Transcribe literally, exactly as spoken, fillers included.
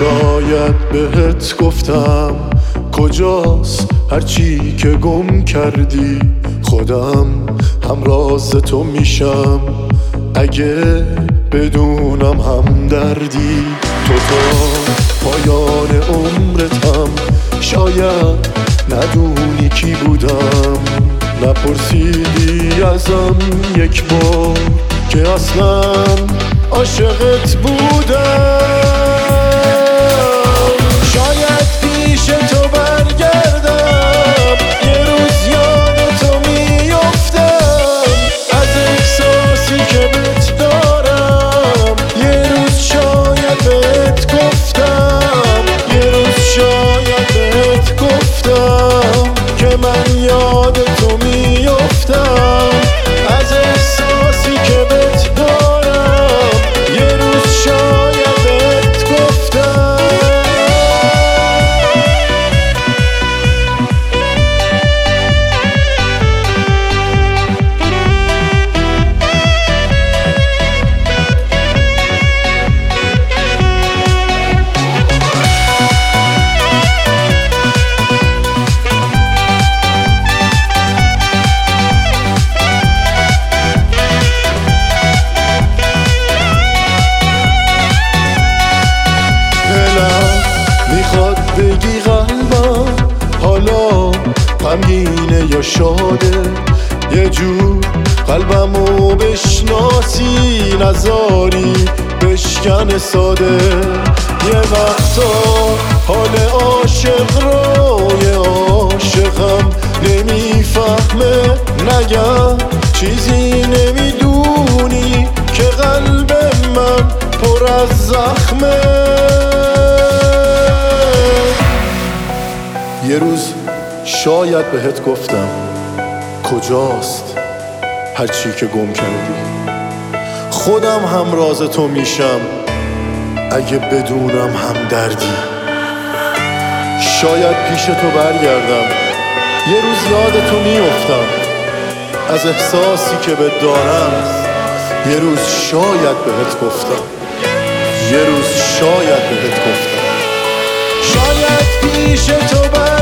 شاید بهت گفتم کجاست هرچی که گم کردی، خودم هم راز تو میشم اگه بدونم هم دردی. تو تا پایان عمرتم شاید ندونی کی بودم، نپرسیدی ازم یک بار که اصلا عاشقت بودم. شاید پیش تو برگردم یه روز یاد تو میافتم، از احساسی که بهت دارم یه روز شاید بهت گفتم، یه روز شاید بهت گفتم که من یاد تو میافتم، از احساسی که بهت دارم یه روز شاید بهت گفتم. میخواد بگی قلبم حالا غمگینه یا شاده، یه جور قلبمو بشناسی نذاری بشکن ساده. یه وقتا حال عاشق رو یه عاشقم نمیفهمه، نگم چیزی نمیدونی که قلب من پر از زخمه. یه روز شاید بهت گفتم کجاست هرچی که گم کردی، خودم هم راز تو میشم اگه بدونم هم دردی. شاید پیش تو برگردم یه روز یاد تو میافتم، از احساسی که بهت دارم یه روز شاید بهت گفتم، یه روز شاید بهت گفتم. شاید پیش تو برگردم